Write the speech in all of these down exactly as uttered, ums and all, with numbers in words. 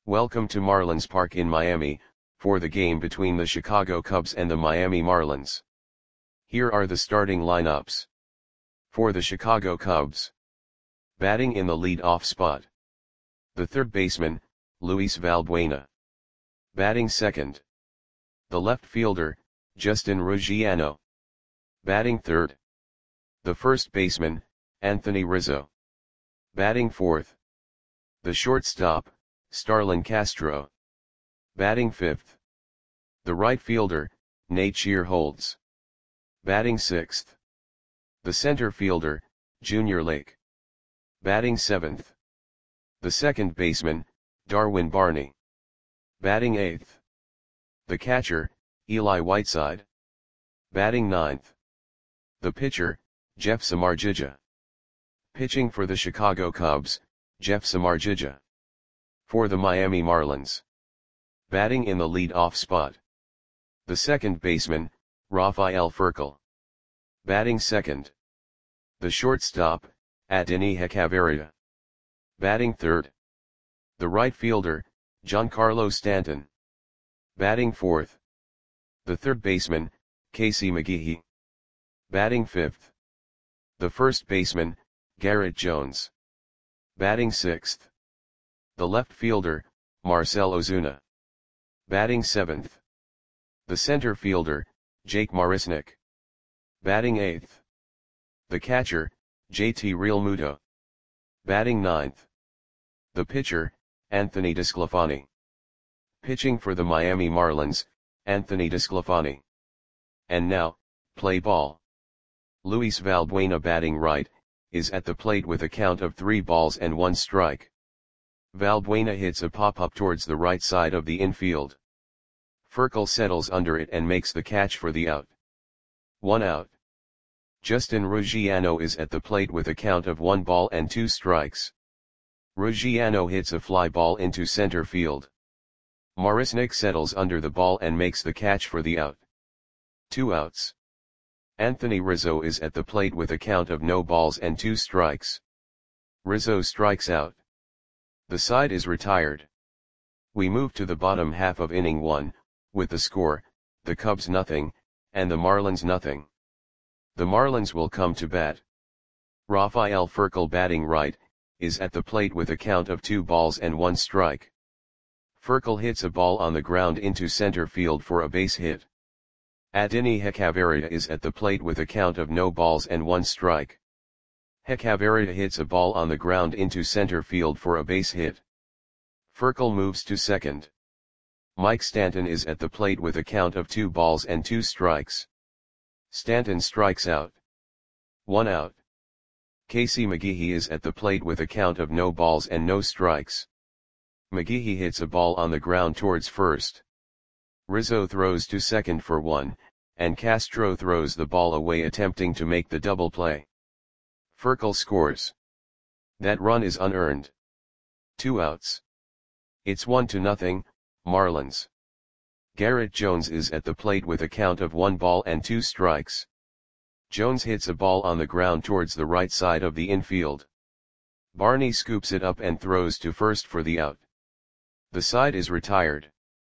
Welcome to Marlins Park in Miami, for the game between the Chicago Cubs and the Miami Marlins. Here are the starting lineups. For the Chicago Cubs. Batting in the lead-off spot. The third baseman, Luis Valbuena. Batting second. The left fielder, Justin Ruggiano. Batting third. The first baseman, Anthony Rizzo. Batting fourth. The shortstop, Starlin Castro. Batting fifth. The right fielder, Nate Shearholtz. Batting sixth. The center fielder, Junior Lake. Batting seventh. The second baseman, Darwin Barney. Batting eighth. The catcher, Eli Whiteside. Batting ninth. The pitcher, Jeff Samardzija. Pitching for the Chicago Cubs, Jeff Samardzija. For the Miami Marlins. Batting in the lead-off spot. The second baseman, Rafael Furcal. Batting second. The shortstop, Adeiny Hechavarria. Batting third. The right fielder, Giancarlo Stanton. Batting fourth. The third baseman, Casey McGehee. Batting fifth. The first baseman, Garrett Jones. Batting sixth. The left fielder, Marcell Ozuna. Batting seventh. The center fielder, Jake Marisnick. Batting eighth. The catcher, J T Realmuto. Batting ninth. The pitcher, Anthony DeSclafani. Pitching for the Miami Marlins, Anthony DeSclafani. And now, play ball. Luis Valbuena batting right, is at the plate with a count of three balls and one strike. Valbuena hits a pop-up towards the right side of the infield. Furcal settles under it and makes the catch for the out. One out. Justin Ruggiano is at the plate with a count of one ball and two strikes. Ruggiano hits a fly ball into center field. Marisnick settles under the ball and makes the catch for the out. Two outs. Anthony Rizzo is at the plate with a count of no balls and two strikes. Rizzo strikes out. The side is retired. We move to the bottom half of inning one, with the score, the Cubs nothing, and the Marlins nothing. The Marlins will come to bat. Rafael Furcal batting right, is at the plate with a count of two balls and one strike. Furcal hits a ball on the ground into center field for a base hit. Adeiny Hechavarria is at the plate with a count of no balls and one strike. Hechavarria hits a ball on the ground into center field for a base hit. Furcal moves to second. Mike Stanton is at the plate with a count of two balls and two strikes. Stanton strikes out. One out. Casey McGehee is at the plate with a count of no balls and no strikes. McGehee hits a ball on the ground towards first. Rizzo throws to second for one, and Castro throws the ball away attempting to make the double play. Furcal scores. That run is unearned. Two outs. It's one to nothing, Marlins. Garrett Jones is at the plate with a count of one ball and two strikes. Jones hits a ball on the ground towards the right side of the infield. Barney scoops it up and throws to first for the out. The side is retired.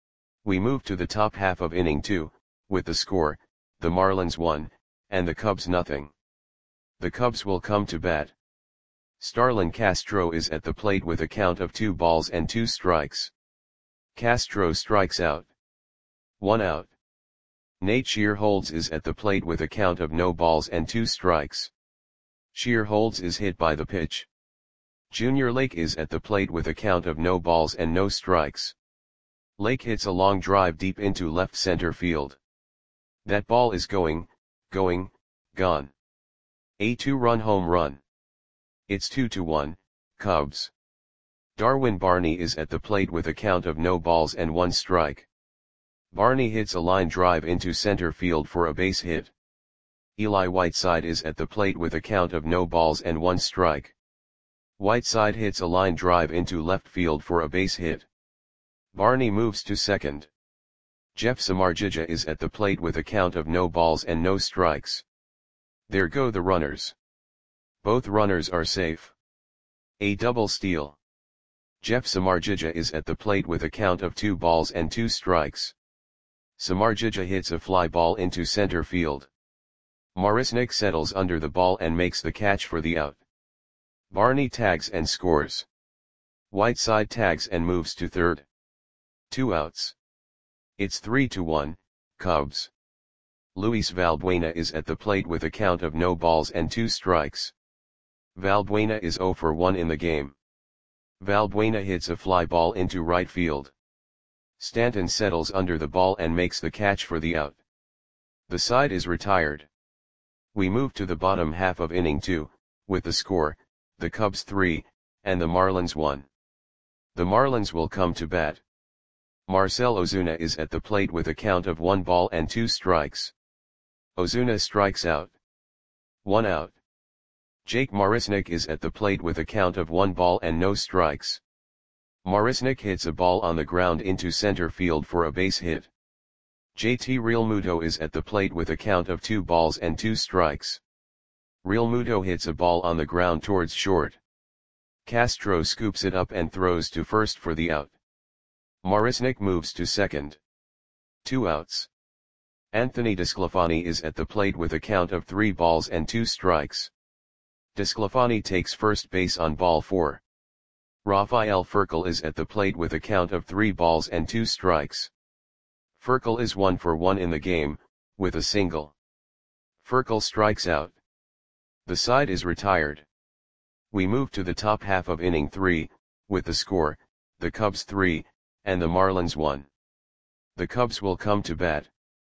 We move to the top half of inning two, with the score, the Marlins one, and the Cubs nothing. The Cubs will come to bat. Starlin Castro is at the plate with a count of two balls and two strikes. Castro strikes out. One out. Nate Shearholtz is at the plate with a count of no balls and two strikes. Shearholtz is hit by the pitch. Junior Lake is at the plate with a count of no balls and no strikes. Lake hits a long drive deep into left center field. That ball is going, going, gone. A two-run home run. It's two to one, Cubs. Darwin Barney is at the plate with a count of no balls and one strike. Barney hits a line drive into center field for a base hit. Eli Whiteside is at the plate with a count of no balls and one strike. Whiteside hits a line drive into left field for a base hit. Barney moves to second. Jeff Samardzija is at the plate with a count of no balls and no strikes. There go the runners. Both runners are safe. A double steal. Jeff Samardzija is at the plate with a count of two balls and two strikes. Samardzija hits a fly ball into center field. Marisnik settles under the ball and makes the catch for the out. Barney tags and scores. Whiteside tags and moves to third. Two outs. It's three to one, Cubs. Luis Valbuena is at the plate with a count of no balls and two strikes. Valbuena is zero for one in the game. Valbuena hits a fly ball into right field. Stanton settles under the ball and makes the catch for the out. The side is retired. We move to the bottom half of inning two, with the score, the Cubs three, and the Marlins one. The Marlins will come to bat. Marcell Ozuna is at the plate with a count of one ball and two strikes. Ozuna strikes out. One out. Jake Marisnik is at the plate with a count of one ball and no strikes. Marisnik hits a ball on the ground into center field for a base hit. J T Realmuto is at the plate with a count of two balls and two strikes. Realmuto hits a ball on the ground towards short. Castro scoops it up and throws to first for the out. Marisnik moves to second. Two outs. Anthony DeSclafani is at the plate with a count of three balls and two strikes. DeSclafani takes first base on ball four. Rafael Furcal is at the plate with a count of three balls and two strikes. Furcal is one for one in the game, with a single. Furcal strikes out. The side is retired. We move to the top half of inning three, with the score, the Cubs three, and the Marlins one. The Cubs will come to bat.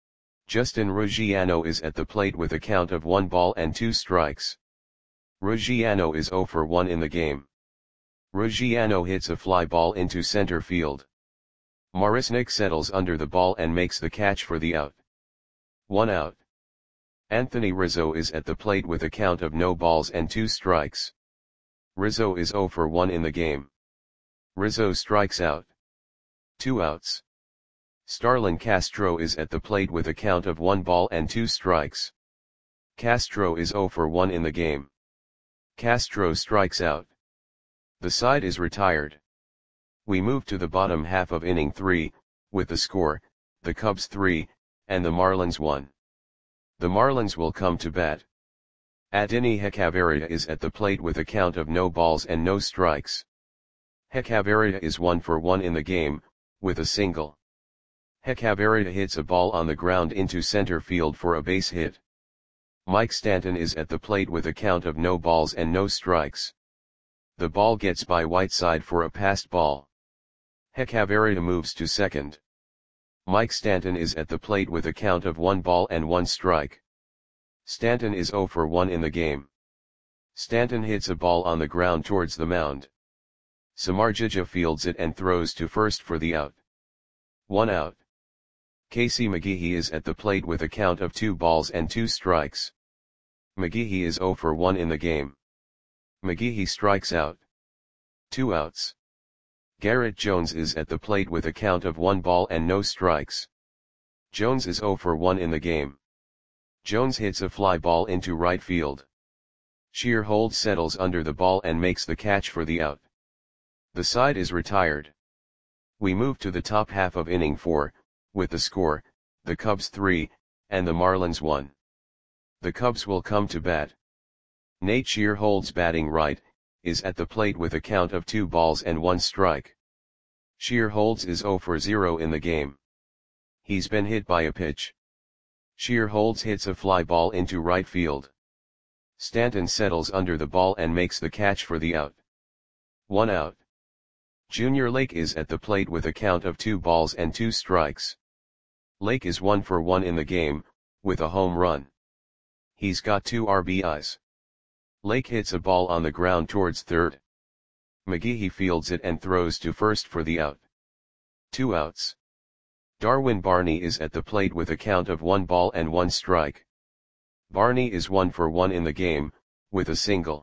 Justin Ruggiano is at the plate with a count of one ball and two strikes. Ruggiano is zero for one in the game. Ruggiano hits a fly ball into center field. Marisnik settles under the ball and makes the catch for the out. One out. Anthony Rizzo is at the plate with a count of no balls and two strikes. Rizzo is zero for one in the game. Rizzo strikes out. Two outs. Starlin Castro is at the plate with a count of one ball and two strikes. Castro is zero for one in the game. Castro strikes out. The side is retired. We move to the bottom half of inning three, with the score, the Cubs three, and the Marlins one. The Marlins will come to bat. Adeiny Hechavarria is at the plate with a count of no balls and no strikes. Hechavarria is one for one in the game, with a single. Hechavarria hits a ball on the ground into center field for a base hit. Mike Stanton is at the plate with a count of no balls and no strikes. The ball gets by Whiteside for a passed ball. Hechavarria moves to second. Mike Stanton is at the plate with a count of one ball and one strike. Stanton is zero for one in the game. Stanton hits a ball on the ground towards the mound. Samardzija fields it and throws to first for the out. One out. Casey McGehee is at the plate with a count of two balls and two strikes. McGehee is zero for one in the game. McGehee strikes out. Two outs. Garrett Jones is at the plate with a count of one ball and no strikes. Jones is zero for one in the game. Jones hits a fly ball into right field. Shearholtz settles under the ball and makes the catch for the out. The side is retired. We move to the top half of inning four, with the score, the Cubs three, and the Marlins one. The Cubs will come to bat. Nate Shearholtz, batting right, is at the plate with a count of two balls and one strike. Shearholtz is zero for zero in the game. He's been hit by a pitch. Shearholtz hits a fly ball into right field. Stanton settles under the ball and makes the catch for the out. One out. Junior Lake is at the plate with a count of two balls and two strikes. Lake is one for one in the game, with a home run. He's got two R B Is. Lake hits a ball on the ground towards third. McGehee fields it and throws to first for the out. Two outs. Darwin Barney is at the plate with a count of one ball and one strike. Barney is one for one in the game, with a single.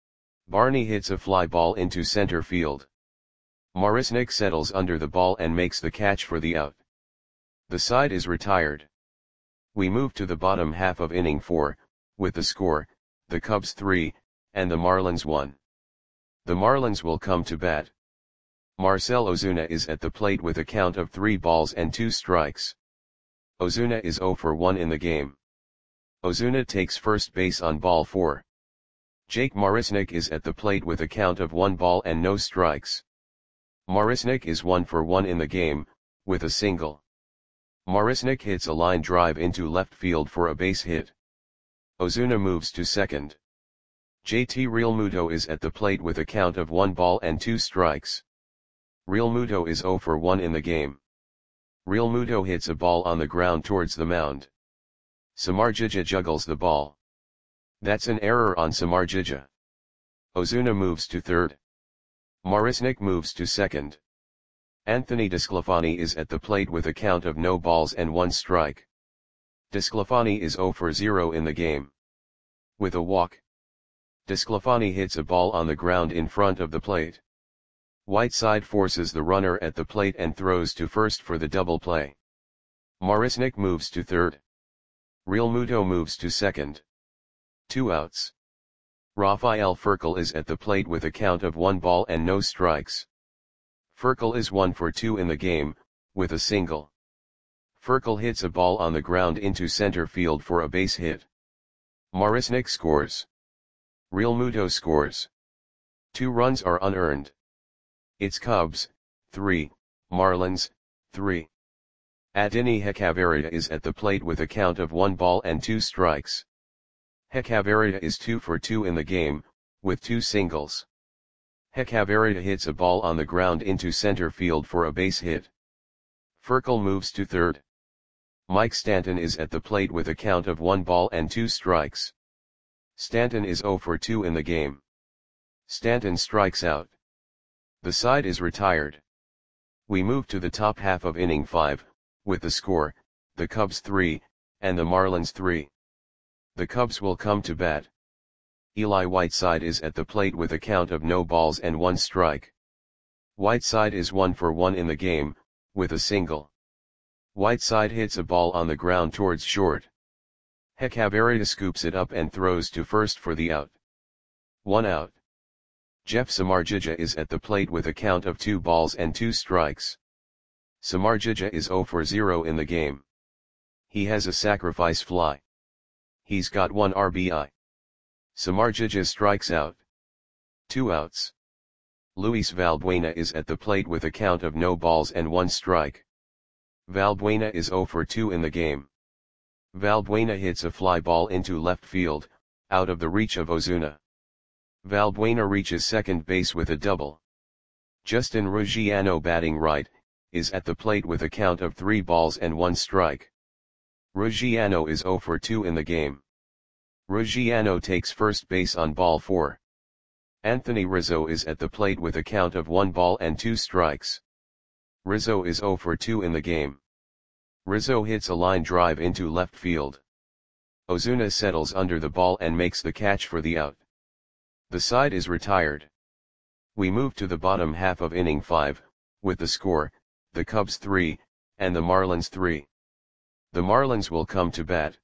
Barney hits a fly ball into center field. Marisnik settles under the ball and makes the catch for the out. The side is retired. We move to the bottom half of inning four, with the score, the Cubs three, and the Marlins one. The Marlins will come to bat. Marcell Ozuna is at the plate with a count of three balls and two strikes. Ozuna is zero for one in the game. Ozuna takes first base on ball four. Jake Marisnick is at the plate with a count of one ball and no strikes. Marisnick is one for one in the game, with a single. Marisnick hits a line drive into left field for a base hit. Ozuna moves to second. J T Realmuto is at the plate with a count of one ball and two strikes. Realmuto is zero for one in the game. Realmuto hits a ball on the ground towards the mound. Samardzija juggles the ball. That's an error on Samardzija. Ozuna moves to third. Marisnick moves to second. Anthony DeSclafani is at the plate with a count of no balls and one strike. DeSclafani is zero for zero in the game. With a walk, DeSclafani hits a ball on the ground in front of the plate. Whiteside forces the runner at the plate and throws to first for the double play. Marisnick moves to third. Realmuto moves to second. Two outs. Rafael Furcal is at the plate with a count of one ball and no strikes. Furcal is one for two in the game, with a single. Furcal hits a ball on the ground into center field for a base hit. Marisnick scores. Realmuto scores. Two runs are unearned. It's Cubs, three, Marlins, three. Adeiny Hechavarria is at the plate with a count of one ball and two strikes. Hechavarria is two for two in the game, with two singles. Hechavarria hits a ball on the ground into center field for a base hit. Furcal moves to third. Mike Stanton is at the plate with a count of one ball and two strikes. Stanton is zero for two in the game. Stanton strikes out. The side is retired. We move to the top half of inning five, with the score, the Cubs three, and the Marlins three. The Cubs will come to bat. Eli Whiteside is at the plate with a count of no balls and one strike. Whiteside is one for one in the game, with a single. Whiteside hits a ball on the ground towards short. Hechavarria scoops it up and throws to first for the out. One out. Jeff Samardzija is at the plate with a count of two balls and two strikes. Samardzija is zero for zero in the game. He has a sacrifice fly. He's got one R B I. Samardzija strikes out. Two outs. Luis Valbuena is at the plate with a count of no balls and one strike. Valbuena is zero for two in the game. Valbuena hits a fly ball into left field, out of the reach of Ozuna. Valbuena reaches second base with a double. Justin Ruggiano, batting right, is at the plate with a count of three balls and one strike. Ruggiano is zero for two in the game. Ruggiano takes first base on ball four. Anthony Rizzo is at the plate with a count of one ball and two strikes. Rizzo is zero for two in the game. Rizzo hits a line drive into left field. Ozuna settles under the ball and makes the catch for the out. The side is retired. We move to the bottom half of inning five, with the score, the Cubs three, and the Marlins three. The Marlins will come to bat.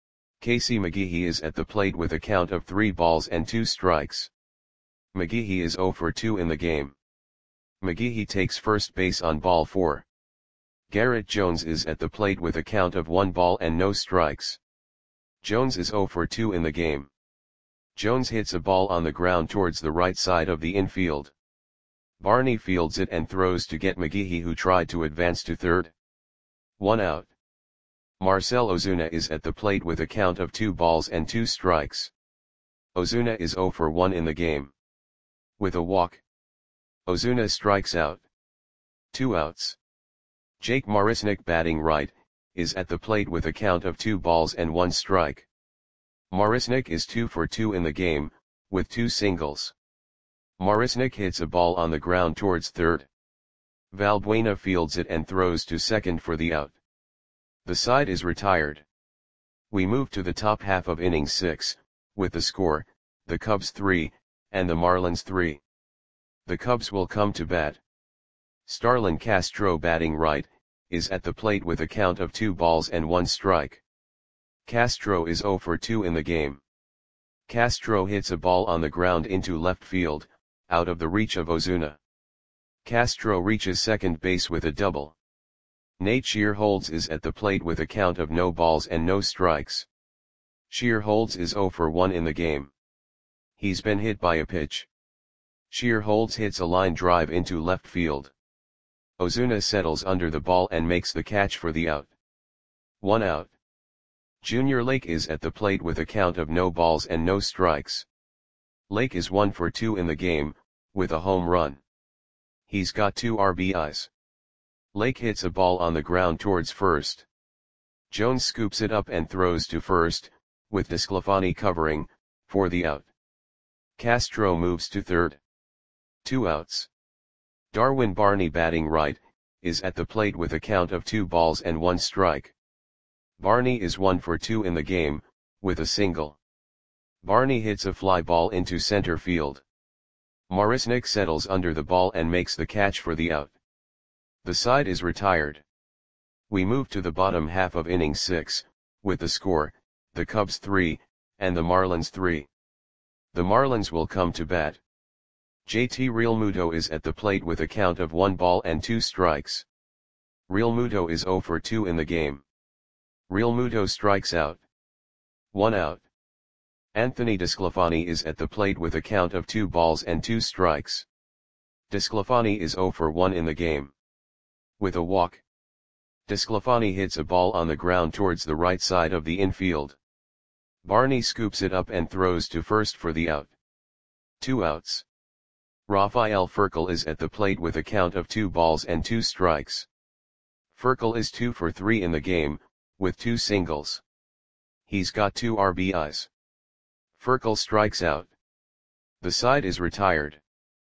Casey McGehee is at the plate with a count of three balls and two strikes. McGehee is zero for two in the game. McGehee takes first base on ball four. Garrett Jones is at the plate with a count of one ball and no strikes. Jones is zero for two in the game. Jones hits a ball on the ground towards the right side of the infield. Barney fields it and throws to get McGehee, who tried to advance to third. One out. Marcell Ozuna is at the plate with a count of two balls and two strikes. Ozuna is zero for one in the game. With a walk, Ozuna strikes out. Two outs. Jake Marisnick, batting right, is at the plate with a count of two balls and one strike. Marisnick is two for two in the game, with two singles. Marisnick hits a ball on the ground towards third. Valbuena fields it and throws to second for the out. The side is retired. We move to the top half of inning six, with the score, the Cubs three, and the Marlins three. The Cubs will come to bat. Starlin Castro, batting right, is at the plate with a count of two balls and one strike. Castro is zero for two in the game. Castro hits a ball on the ground into left field, out of the reach of Ozuna. Castro reaches second base with a double. Nate Shearholds is at the plate with a count of no balls and no strikes. Shearholds is zero for one in the game. He's been hit by a pitch. Shearholds hits a line drive into left field. Ozuna settles under the ball and makes the catch for the out. One out. Junior Lake is at the plate with a count of no balls and no strikes. Lake is one for two in the game, with a home run. He's got two R B Is. Lake hits a ball on the ground towards first. Jones scoops it up and throws to first, with DeSclafani covering, for the out. Castro moves to third. Two outs. Darwin Barney, batting right, is at the plate with a count of two balls and one strike. Barney is one for two in the game, with a single. Barney hits a fly ball into center field. Marisnick settles under the ball and makes the catch for the out. The side is retired. We move to the bottom half of inning six, with the score, the Cubs three, and the Marlins three. The Marlins will come to bat. J T Realmuto is at the plate with a count of one ball and two strikes. Realmuto is zero for two in the game. Realmuto strikes out. One out. Anthony DeSclafani is at the plate with a count of two balls and two strikes. DeSclafani is zero for one in the game. With a walk. DeSclafani hits a ball on the ground towards the right side of the infield. Barney scoops it up and throws to first for the out. Two outs. Rafael Furcal is at the plate with a count of two balls and two strikes. Furcal is two for three in the game, with two singles. He's got two R B Is. Furcal strikes out. The side is retired.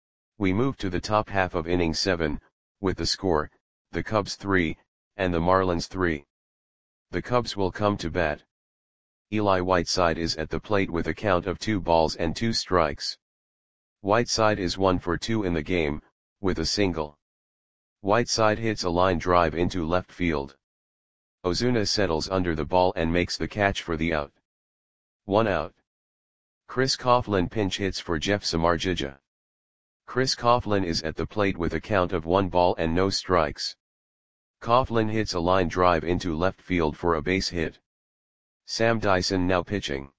We move to the top half of inning seven, with the score, the Cubs three, and the Marlins three. The Cubs will come to bat. Eli Whiteside is at the plate with a count of two balls and two strikes. Whiteside is one for two in the game, with a single. Whiteside hits a line drive into left field. Ozuna settles under the ball and makes the catch for the out. One out. Chris Coughlin pinch hits for Jeff Samardzija. Chris Coughlin is at the plate with a count of one ball and no strikes. Coughlin hits a line drive into left field for a base hit. Sam Dyson now pitching.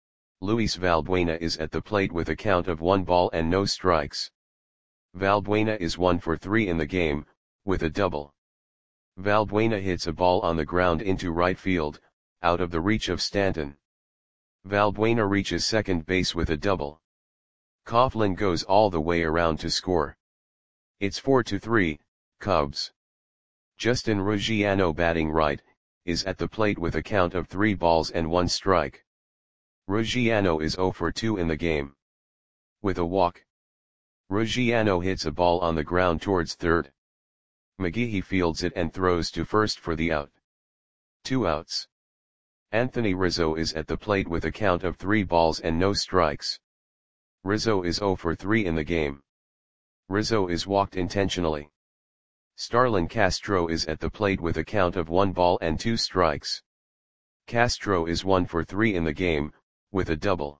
Luis Valbuena is at the plate with a count of one ball and no strikes. Valbuena is one for three in the game, with a double. Valbuena hits a ball on the ground into right field, out of the reach of Stanton. Valbuena reaches second base with a double. Coughlin goes all the way around to score. It's four to three, Cubs. Justin Ruggiano, batting right, is at the plate with a count of three balls and one strike. Ruggiano is zero for two in the game. With a walk. Ruggiano hits a ball on the ground towards third. McGehee fields it and throws to first for the out. Two outs. Anthony Rizzo is at the plate with a count of three balls and no strikes. Rizzo is zero for three in the game. Rizzo is walked intentionally. Starlin Castro is at the plate with a count of one ball and two strikes. Castro is one for three in the game, with a double.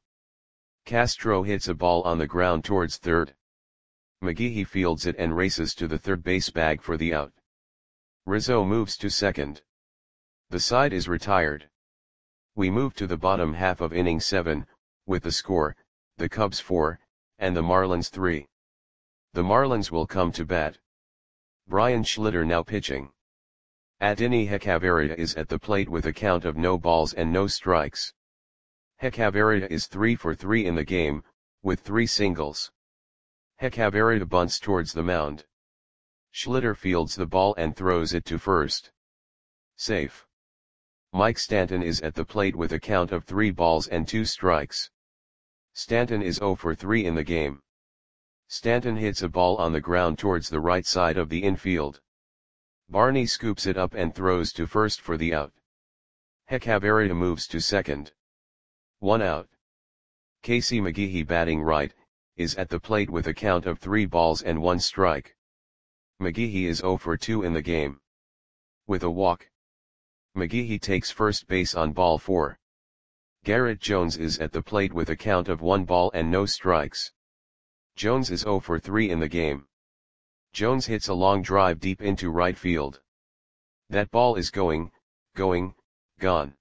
Castro hits a ball on the ground towards third. McGehee fields it and races to the third base bag for the out. Rizzo moves to second. The side is retired. We move to the bottom half of inning seven, with the score, the Cubs four, and the Marlins three. The Marlins will come to bat. Brian Schlitter now pitching. Adeiny Hechavarria is at the plate with a count of no balls and no strikes. Hechavarria is three for three in the game, with three singles. Hechavarria bunts towards the mound. Schlitter fields the ball and throws it to first. Safe. Mike Stanton is at the plate with a count of three balls and two strikes. Stanton is zero for three in the game. Stanton hits a ball on the ground towards the right side of the infield. Barney scoops it up and throws to first for the out. Hechavarria moves to second. One out. Casey McGehee, batting right, is at the plate with a count of three balls and one strike. McGehee is zero for two in the game. With a walk. McGehee takes first base on ball four. Garrett Jones is at the plate with a count of one ball and no strikes. Jones is zero for three in the game. Jones hits a long drive deep into right field. That ball is going, going, gone.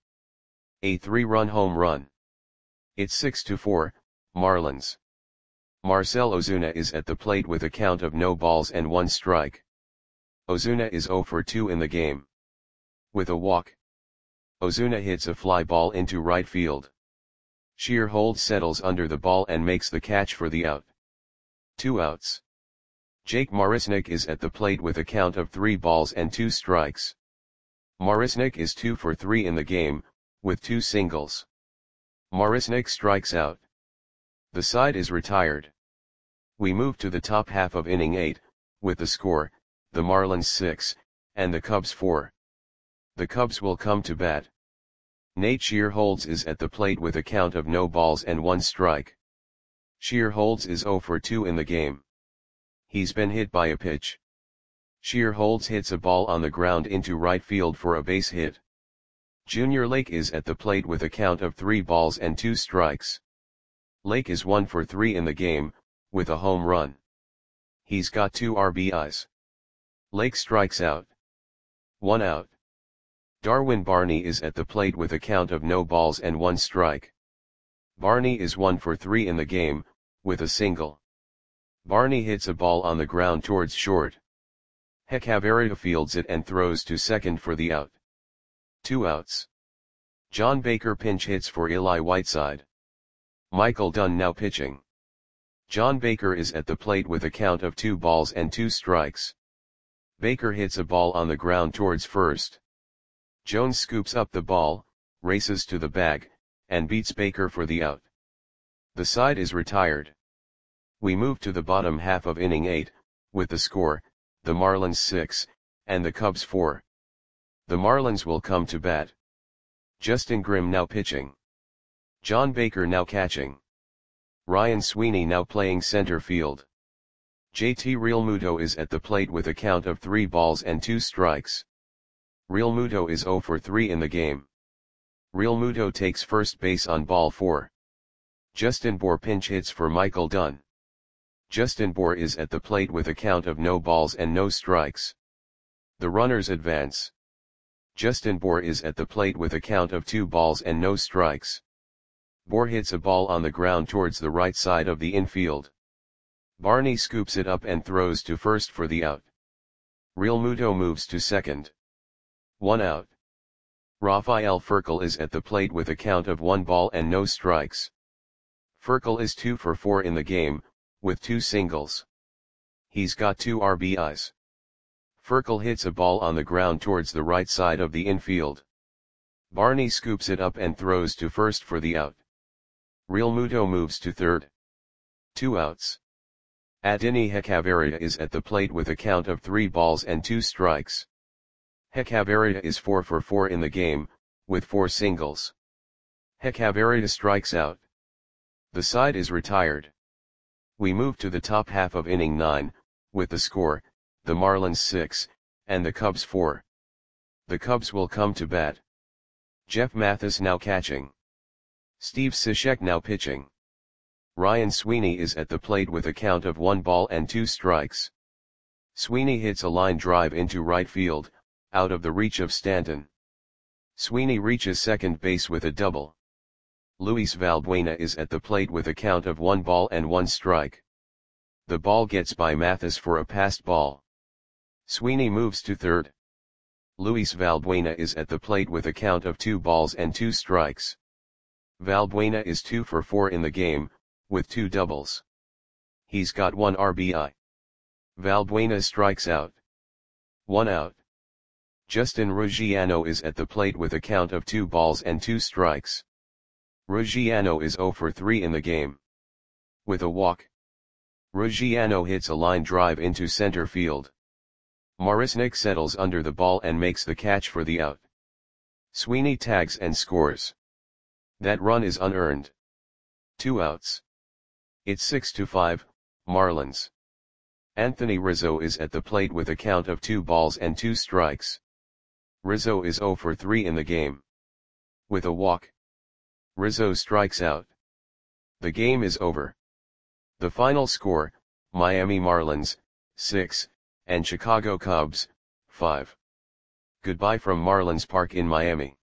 A three-run home run. It's six to four, Marlins. Marcell Ozuna is at the plate with a count of no balls and one strike. Ozuna is zero for two in the game. With a walk, Ozuna hits a fly ball into right field. Shearholtz settles under the ball and makes the catch for the out. Two outs. Jake Marisnick is at the plate with a count of three balls and two strikes. Marisnick is two for three in the game, with two singles. Marisnick strikes out. The side is retired. We move to the top half of inning eight, with the score, the Marlins six, and the Cubs four. The Cubs will come to bat. Nate Shearholtz is at the plate with a count of no balls and one strike. Shearholtz is zero for two in the game. He's been hit by a pitch. Shearholtz hits a ball on the ground into right field for a base hit. Junior Lake is at the plate with a count of three balls and two strikes. Lake is one for three in the game, with a home run. He's got two R B Is. Lake strikes out. One out. Darwin Barney is at the plate with a count of no balls and one strike. Barney is one for three in the game, with a single. Barney hits a ball on the ground towards short. Hechavarria fields it and throws to second for the out. Two outs. John Baker pinch hits for Eli Whiteside. Michael Dunn now pitching. John Baker is at the plate with a count of two balls and two strikes. Baker hits a ball on the ground towards first. Jones scoops up the ball, races to the bag, and beats Baker for the out. The side is retired. We move to the bottom half of inning eight, with the score, the Marlins six, and the Cubs four. The Marlins will come to bat. Justin Grimm now pitching. John Baker now catching. Ryan Sweeney now playing center field. J T Realmuto is at the plate with a count of three balls and two strikes. Realmuto is zero for three in the game. Realmuto takes first base on ball four. Justin Bour pinch hits for Michael Dunn. Justin Bour is at the plate with a count of no balls and no strikes. The runners advance. Justin Bour is at the plate with a count of two balls and no strikes. Bour hits a ball on the ground towards the right side of the infield. Barney scoops it up and throws to first for the out. Realmuto moves to second. One out. Rafael Furcal is at the plate with a count of one ball and no strikes. Furcal is two for four in the game, with two singles. He's got two R B Is. Furcal hits a ball on the ground towards the right side of the infield. Barney scoops it up and throws to first for the out. Realmuto moves to third. Two outs. Adeiny Hechavarria is at the plate with a count of three balls and two strikes. Hechavarria is four for four in the game, with four singles. Hechavarria strikes out. The side is retired. We move to the top half of inning nine, with the score, the Marlins six, and the Cubs four. The Cubs will come to bat. Jeff Mathis now catching. Steve Cishek now pitching. Ryan Sweeney is at the plate with a count of one ball and two strikes. Sweeney hits a line drive into right field, out of the reach of Stanton. Sweeney reaches second base with a double. Luis Valbuena is at the plate with a count of one ball and one strike. The ball gets by Mathis for a passed ball. Sweeney moves to third. Luis Valbuena is at the plate with a count of two balls and two strikes. Valbuena is two for four in the game, with two doubles. He's got one R B I. Valbuena strikes out. One out. Justin Ruggiano is at the plate with a count of two balls and two strikes. Ruggiano is zero for three in the game. With a walk, Ruggiano hits a line drive into center field. Marisnick settles under the ball and makes the catch for the out. Sweeney tags and scores. That run is unearned. Two outs. It's six to five, Marlins. Anthony Rizzo is at the plate with a count of two balls and two strikes. Rizzo is zero for three in the game. With a walk, Rizzo strikes out. The game is over. The final score, Miami Marlins, six, and Chicago Cubs, five. Goodbye from Marlins Park in Miami.